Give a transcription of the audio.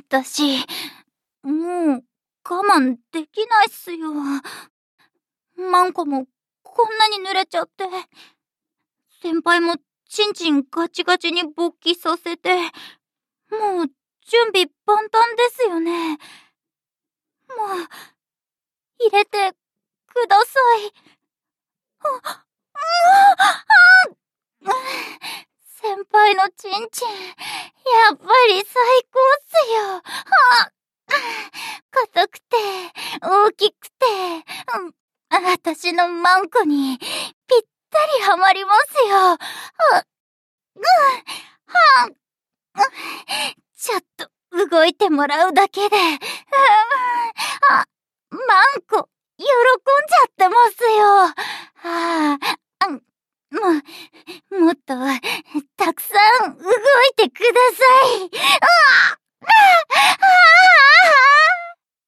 私、もう我慢できないっすよ。マンコもこんなに濡れちゃって、先輩もチンチンガチガチに勃起させて、もう準備万端ですよね。もう、入れてください。先輩のチンチン、やっぱり最高っすよ。硬くて、大きくて、私のマンコにぴったりハマりますよ。ちょっと動いてもらうだけで、マンコ、喜んじゃってますよ。もっと、たくさん動いてください。